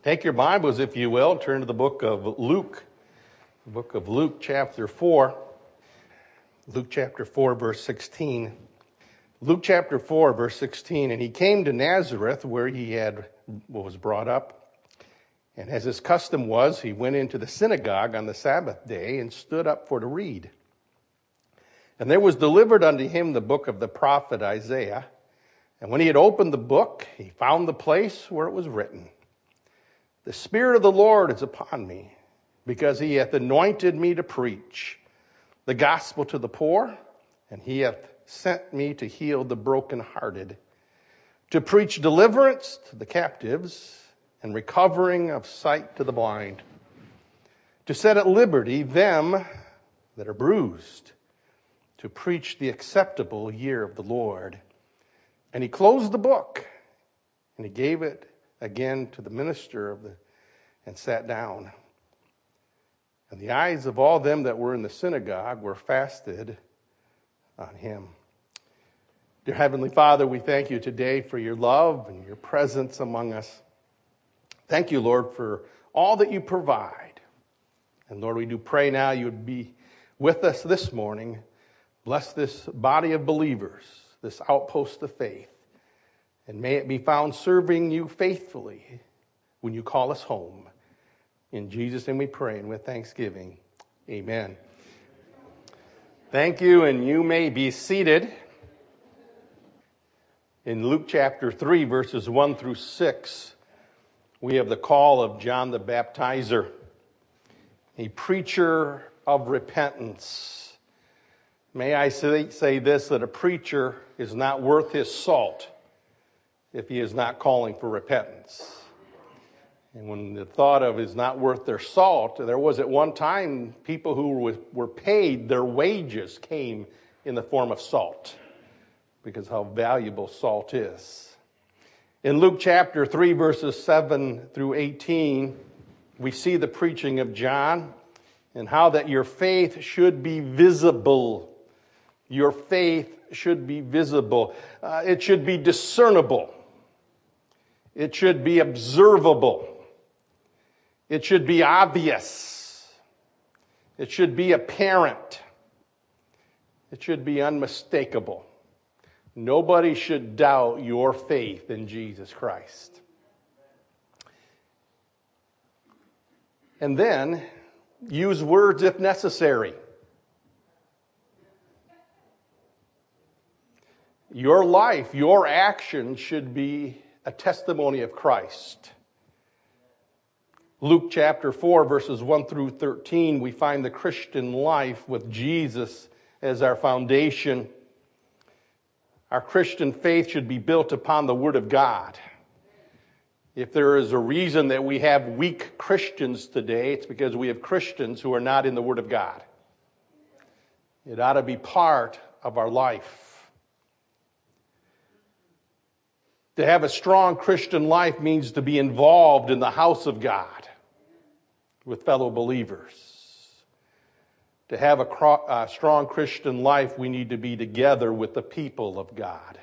Take your Bibles, if you will, turn to the book of Luke. The book of Luke, chapter 4. Luke chapter 4, verse 16. Luke chapter 4, verse 16. And he came to Nazareth, where he was brought up. And as his custom was, he went into the synagogue on the Sabbath day and stood up for to read. And there was delivered unto him the book of the prophet Isaiah. And when he had opened the book, he found the place where it was written, "The Spirit of the Lord is upon me, because he hath anointed me to preach the gospel to the poor, and he hath sent me to heal the brokenhearted, to preach deliverance to the captives, and recovering of sight to the blind, to set at liberty them that are bruised, to preach the acceptable year of the Lord." And he closed the book, and he gave it again to the minister and sat down. And the eyes of all them that were in the synagogue were fastened on him. Dear Heavenly Father, we thank you today for your love and your presence among us. Thank you, Lord, for all that you provide. And Lord, we do pray now you would be with us this morning. Bless this body of believers, this outpost of faith. And may it be found serving you faithfully when you call us home. In Jesus' name we pray, and with thanksgiving, amen. Thank you, and you may be seated. In Luke chapter 3, verses 1 through 6, we have the call of John the Baptizer, a preacher of repentance. May I say this, that a preacher is not worth his salt if he is not calling for repentance. And when the thought of is not worth their salt, there was at one time people who were paid, their wages came in the form of salt, because how valuable salt is. In Luke chapter 3, verses 7 through 18, we see the preaching of John and how that your faith should be visible. Your faith should be visible. It should be discernible. It should be observable. It should be obvious. It should be apparent. It should be unmistakable. Nobody should doubt your faith in Jesus Christ. And then use words if necessary. Your life, your action should be a testimony of Christ. Luke chapter 4, verses 1 through 13, we find the Christian life with Jesus as our foundation. Our Christian faith should be built upon the Word of God. If there is a reason that we have weak Christians today, it's because we have Christians who are not in the Word of God. It ought to be part of our life. To have a strong Christian life means to be involved in the house of God with fellow believers. To have a strong Christian life, we need to be together with the people of God.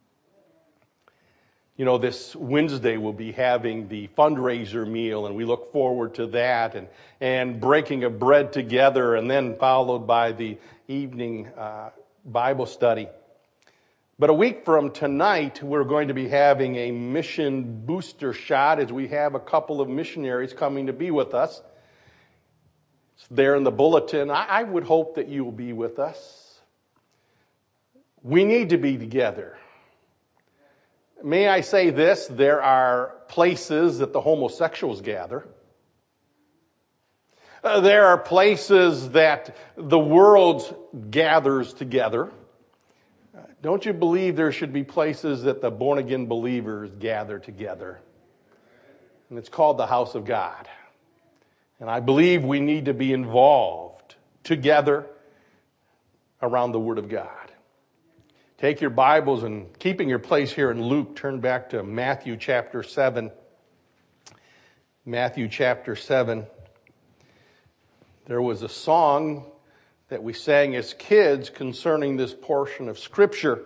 You know, this Wednesday we'll be having the fundraiser meal, and we look forward to that, and breaking of bread together, and then followed by the evening Bible study. But a week from tonight, we're going to be having a mission booster shot, as we have a couple of missionaries coming to be with us. It's there in the bulletin. I would hope that you will be with us. We need to be together. May I say this, there are places that the homosexuals gather. There are places that the world gathers together. Don't you believe there should be places that the born-again believers gather together? And it's called the house of God. And I believe we need to be involved together around the Word of God. Take your Bibles, and keeping your place here in Luke, turn back to Matthew chapter 7. Matthew chapter 7. There was a song that we sang as kids concerning this portion of Scripture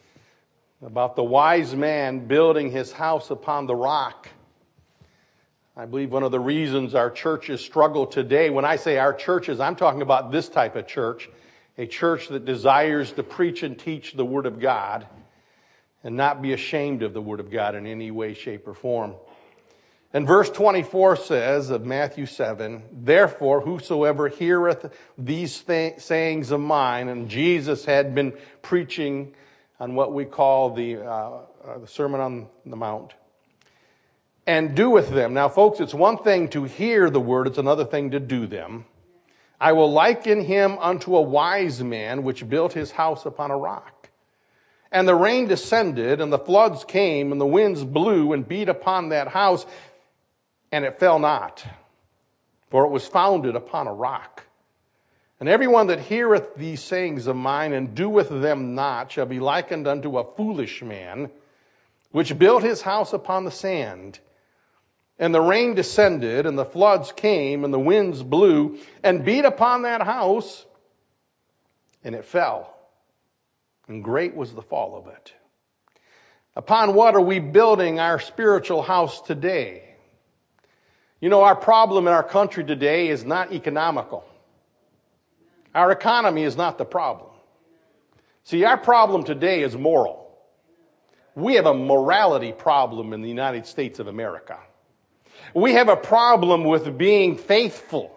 about the wise man building his house upon the rock. I believe one of the reasons our churches struggle today, when I say our churches, I'm talking about this type of church, a church that desires to preach and teach the Word of God and not be ashamed of the Word of God in any way, shape, or form. And verse 24 says of Matthew 7, therefore, whosoever heareth these sayings of mine, and Jesus had been preaching on what we call the Sermon on the Mount, and doeth them. Now, folks, it's one thing to hear the word, it's another thing to do them. I will liken him unto a wise man which built his house upon a rock. And the rain descended, and the floods came, and the winds blew and beat upon that house, and it fell not, for it was founded upon a rock. And everyone that heareth these sayings of mine and doeth them not shall be likened unto a foolish man, which built his house upon the sand. And the rain descended, and the floods came, and the winds blew, and beat upon that house, and it fell. And great was the fall of it. Upon what are we building our spiritual house today? You know, our problem in our country today is not economical. Our economy is not the problem. See, our problem today is moral. We have a morality problem in the United States of America. We have a problem with being faithful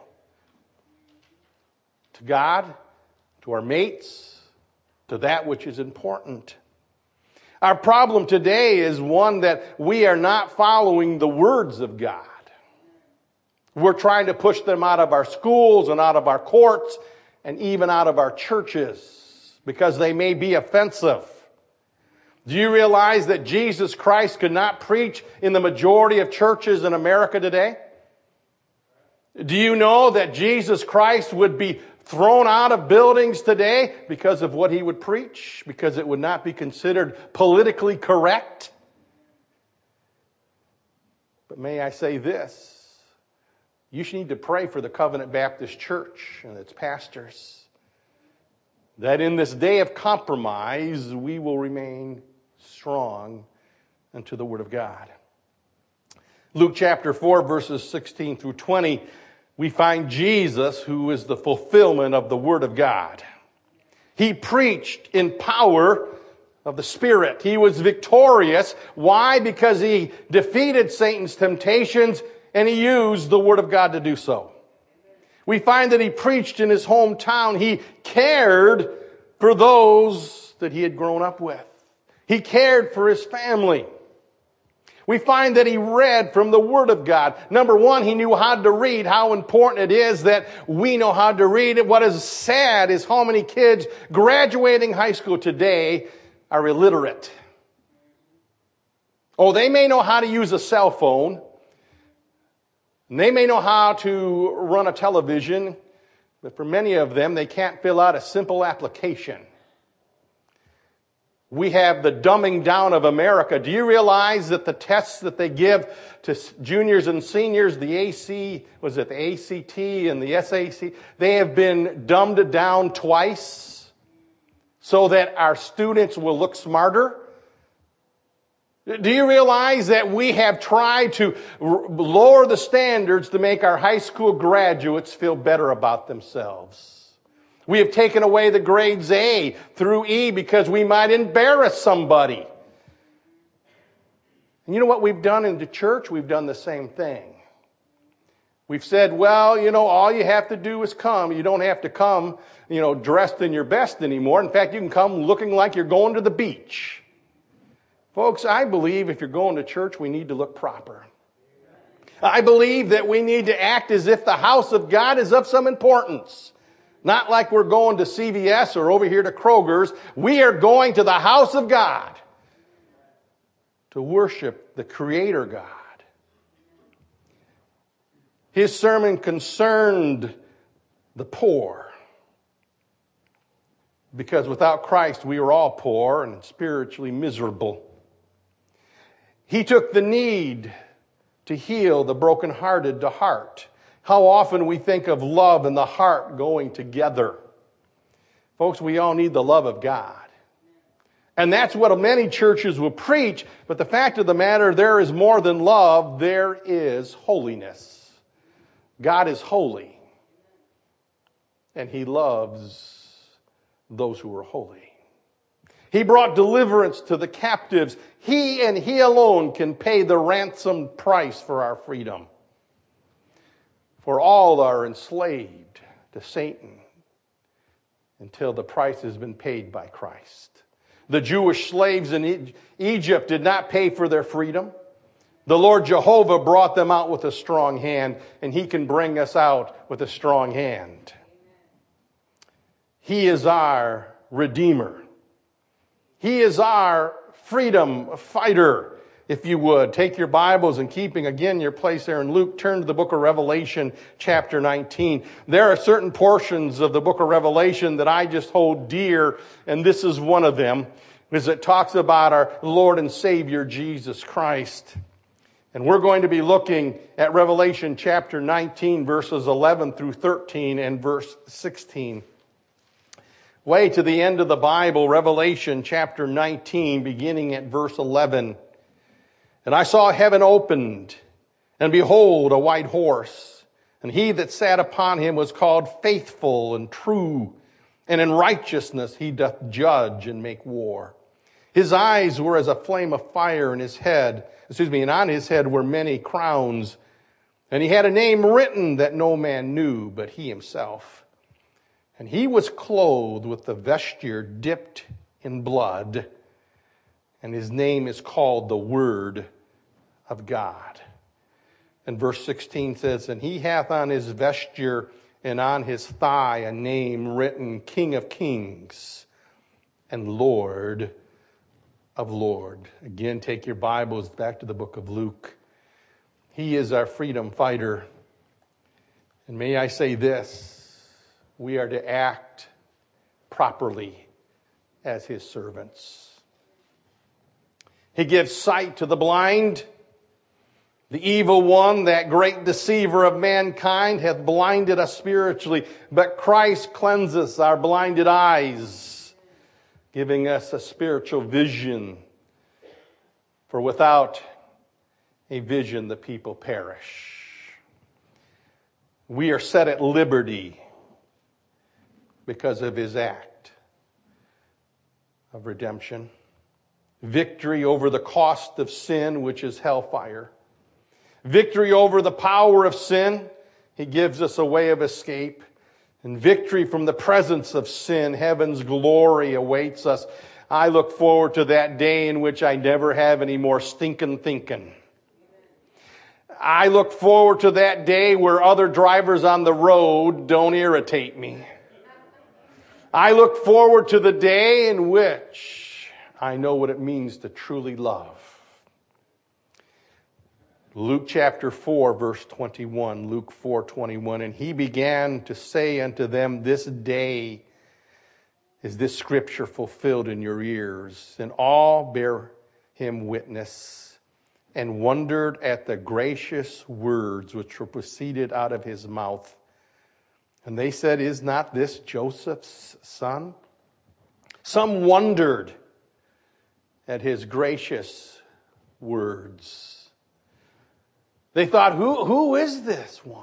to God, to our mates, to that which is important. Our problem today is one that we are not following the words of God. We're trying to push them out of our schools and out of our courts and even out of our churches because they may be offensive. Do you realize that Jesus Christ could not preach in the majority of churches in America today? Do you know that Jesus Christ would be thrown out of buildings today because of what he would preach? Because it would not be considered politically correct? But may I say this? You should need to pray for the Covenant Baptist Church and its pastors, that in this day of compromise, we will remain strong unto the Word of God. Luke chapter 4, verses 16 through 20, we find Jesus, who is the fulfillment of the Word of God. He preached in power of the Spirit. He was victorious. Why? Because he defeated Satan's temptations and he used the Word of God to do so. We find that he preached in his hometown. He cared for those that he had grown up with. He cared for his family. We find that he read from the Word of God. Number one, he knew how to read, how important it is that we know how to read. What is sad is how many kids graduating high school today are illiterate. Oh, they may know how to use a cell phone. And they may know how to run a television, but for many of them, they can't fill out a simple application. We have the dumbing down of America. Do you realize that the tests that they give to juniors and seniors, the ACT and the SAT, they have been dumbed down twice so that our students will look smarter? Do you realize that we have tried to lower the standards to make our high school graduates feel better about themselves? We have taken away the grades A through E because we might embarrass somebody. And you know what we've done in the church? We've done the same thing. We've said, well, all you have to do is come. You don't have to come, dressed in your best anymore. In fact, you can come looking like you're going to the beach. Folks, I believe if you're going to church, we need to look proper. I believe that we need to act as if the house of God is of some importance. Not like we're going to CVS or over here to Kroger's. We are going to the house of God to worship the Creator God. His sermon concerned the poor. Because without Christ, we are all poor and spiritually miserable. He took the need to heal the brokenhearted to heart. How often we think of love and the heart going together. Folks, we all need the love of God. And that's what many churches will preach. But the fact of the matter, there is more than love. There is holiness. God is holy. And He loves those who are holy. He brought deliverance to the captives. He and He alone can pay the ransom price for our freedom. For all are enslaved to Satan until the price has been paid by Christ. The Jewish slaves in Egypt did not pay for their freedom. The Lord Jehovah brought them out with a strong hand, and He can bring us out with a strong hand. He is our Redeemer. He is our freedom fighter. If you would, take your Bibles and keeping again your place there in Luke, turn to the book of Revelation chapter 19. There are certain portions of the book of Revelation that I just hold dear, and this is one of them, because it talks about our Lord and Savior Jesus Christ. And we're going to be looking at Revelation chapter 19, verses 11 through 13 and verse 16. Way to the end of the Bible, Revelation chapter 19, beginning at verse 11. And I saw heaven opened, and behold, a white horse. And he that sat upon him was called Faithful and True, and in righteousness he doth judge and make war. His eyes were as a flame of fire, and and on his head were many crowns. And he had a name written that no man knew but he himself. And he was clothed with the vesture dipped in blood, and his name is called the Word of God. And verse 16 says, And he hath on his vesture and on his thigh a name written, King of Kings and Lord of Lords. Again, take your Bibles back to the book of Luke. He is our freedom fighter. And may I say this, we are to act properly as His servants. He gives sight to the blind. The evil one, that great deceiver of mankind, hath blinded us spiritually, but Christ cleanses our blinded eyes, giving us a spiritual vision. For without a vision, the people perish. We are set at liberty because of His act of redemption. Victory over the cost of sin, which is hellfire. Victory over the power of sin. He gives us a way of escape. And victory from the presence of sin. Heaven's glory awaits us. I look forward to that day in which I never have any more stinking thinking. I look forward to that day where other drivers on the road don't irritate me. I look forward to the day in which I know what it means to truly love. Luke chapter 4, verse 21. Luke 4:21. And he began to say unto them, This day is this scripture fulfilled in your ears. And all bear him witness, and wondered at the gracious words which were proceeded out of his mouth. And they said, Is not this Joseph's son? Some wondered at his gracious words. They thought, who is this one?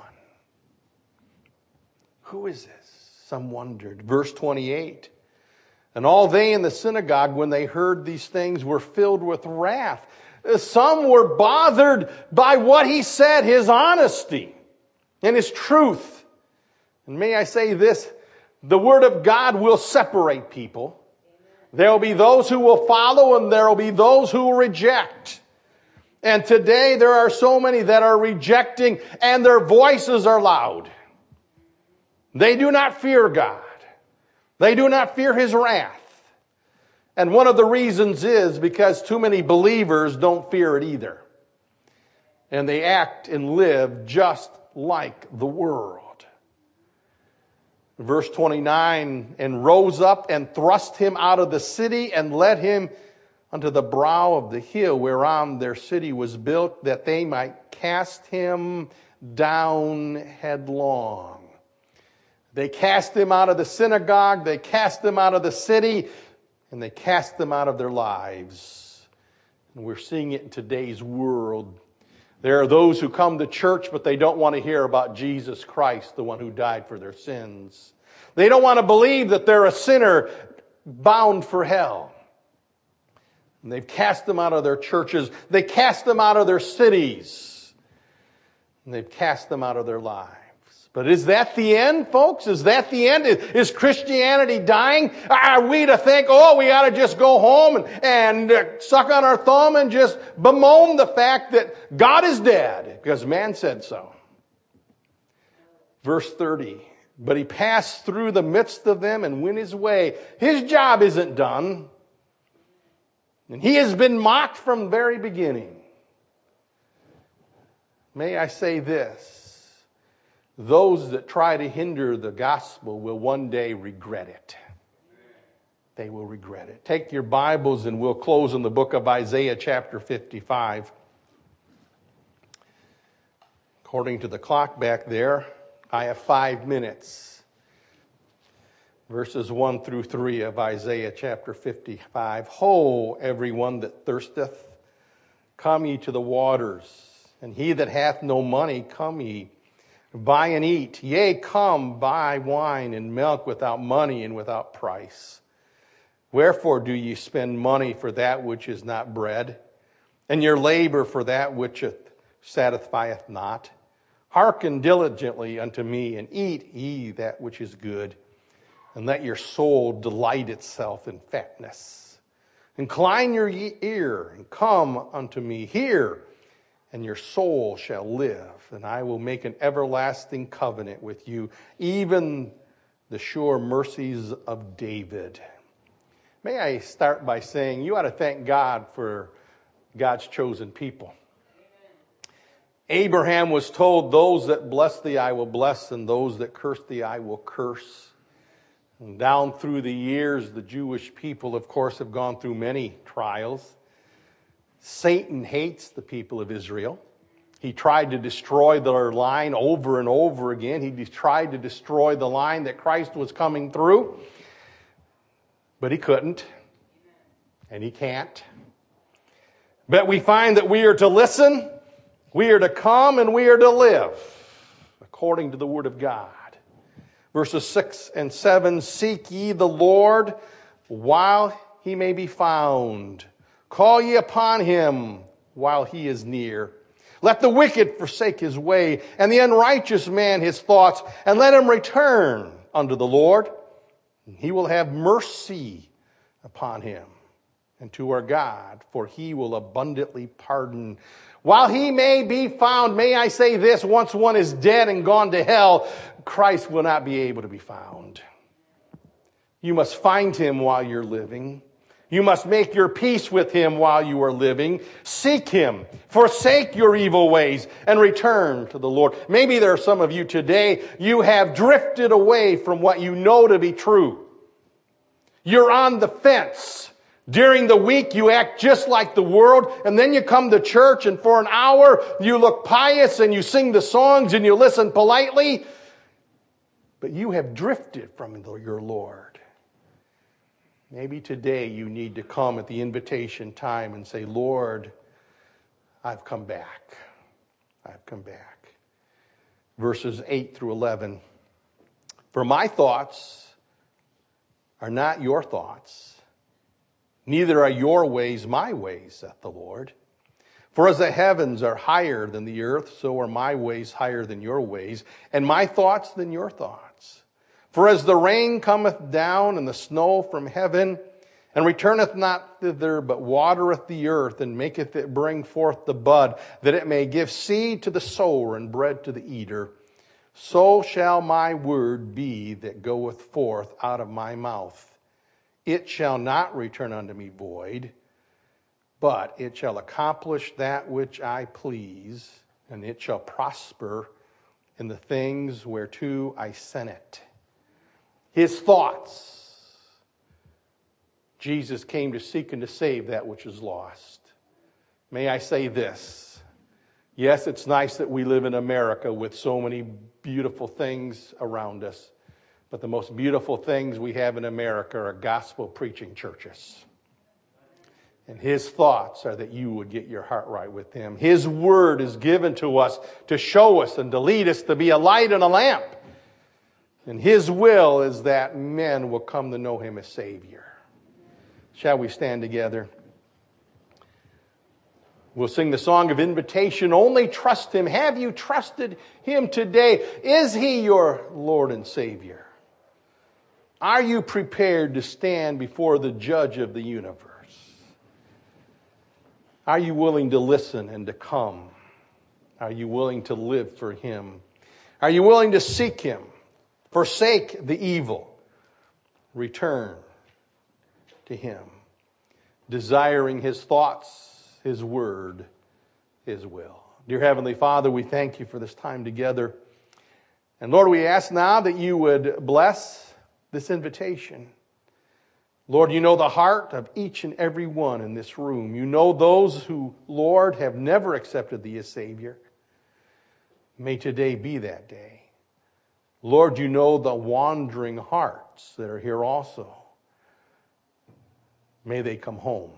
Who is this? Some wondered. Verse 28. And all they in the synagogue, when they heard these things, were filled with wrath. Some were bothered by what he said, his honesty and his truth. And may I say this, the Word of God will separate people. There will be those who will follow and there will be those who will reject. And today there are so many that are rejecting and their voices are loud. They do not fear God. They do not fear His wrath. And one of the reasons is because too many believers don't fear it either. And they act and live just like the world. Verse 29, and rose up and thrust him out of the city and led him unto the brow of the hill whereon their city was built, that they might cast him down headlong. They cast him out of the synagogue. They cast him out of the city. and they cast them out of their lives. And we're seeing it in today's world. There are those who come to church, but they don't want to hear about Jesus Christ, the one who died for their sins. They don't want to believe that they're a sinner bound for hell. And they've cast them out of their churches. They cast them out of their cities. And they've cast them out of their lives. But is that the end, folks? Is that the end? Is Christianity dying? Are we to think, we ought to just go home and suck on our thumb and just bemoan the fact that God is dead because man said so? Verse 30, but he passed through the midst of them and went his way. His job isn't done. And he has been mocked from the very beginning. May I say this? Those that try to hinder the gospel will one day regret it. They will regret it. Take your Bibles and we'll close in the book of Isaiah chapter 55. According to the clock back there, I have 5 minutes. Verses 1 through 3 of Isaiah chapter 55. Ho, everyone that thirsteth, come ye to the waters, and he that hath no money, come ye, buy and eat. Yea, come, buy wine and milk without money and without price. Wherefore do ye spend money for that which is not bread, and your labor for that which satisfieth not? Hearken diligently unto me, and eat ye that which is good, and let your soul delight itself in fatness. Incline your ear, and come unto me. Hear, and your soul shall live, and I will make an everlasting covenant with you, even the sure mercies of David. May I start by saying you ought to thank God for God's chosen people. Abraham was told, those that bless thee I will bless, and those that curse thee I will curse. And down through the years, the Jewish people, of course, have gone through many trials. Satan hates the people of Israel. He tried to destroy their line over and over again. He tried to destroy the line that Christ was coming through. But he couldn't. And he can't. But we find that we are to listen, we are to come, and we are to live according to the Word of God. Verses 6 and 7, seek ye the Lord while he may be found. Call ye upon him while he is near. Let the wicked forsake his way, and the unrighteous man his thoughts, and let him return unto the Lord. And he will have mercy upon him and to our God, for he will abundantly pardon. While he may be found, may I say this, once one is dead and gone to hell, Christ will not be able to be found. You must find him while you're living. You must make your peace with him while you are living. Seek him. Forsake your evil ways and return to the Lord. Maybe there are some of you today, you have drifted away from what you know to be true. You're on the fence. During the week, you act just like the world, and then you come to church, and for an hour, you look pious, and you sing the songs, and you listen politely. But you have drifted from your Lord. Maybe today you need to come at the invitation time and say, Lord, I've come back. I've come back. Verses 8 through 11. For my thoughts are not your thoughts, neither are your ways my ways, saith the Lord. For as the heavens are higher than the earth, so are my ways higher than your ways, and my thoughts than your thoughts. For as the rain cometh down and the snow from heaven, and returneth not thither, but watereth the earth, and maketh it bring forth the bud, that it may give seed to the sower and bread to the eater, so shall my word be that goeth forth out of my mouth. It shall not return unto me void, but it shall accomplish that which I please, and it shall prosper in the things whereto I sent it. His thoughts. Jesus came to seek and to save that which is lost. May I say this? Yes, it's nice that we live in America with so many beautiful things around us. But the most beautiful things we have in America are gospel preaching churches. And his thoughts are that you would get your heart right with him. His word is given to us to show us and to lead us, to be a light and a lamp. And his will is that men will come to know him as Savior. Shall we stand together? We'll sing the song of invitation. Only trust him. Have you trusted him today? Is he your Lord and Savior? Are you prepared to stand before the judge of the universe? Are you willing to listen and to come? Are you willing to live for him? Are you willing to seek him? Forsake the evil. Return to him. Desiring his thoughts, his word, his will. Dear Heavenly Father, we thank you for this time together. And Lord, we ask now that you would bless this invitation. Lord, you know the heart of each and every one in this room. You know those who, Lord, have never accepted thee as Savior. May today be that day. Lord, you know the wandering hearts that are here also. May they come home.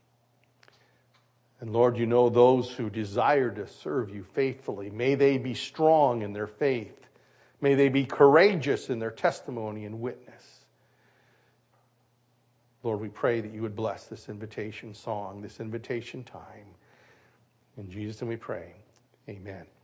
And Lord, you know those who desire to serve you faithfully. May they be strong in their faith. May they be courageous in their testimony and witness. Lord, we pray that you would bless this invitation song, this invitation time. In Jesus' name we pray. Amen.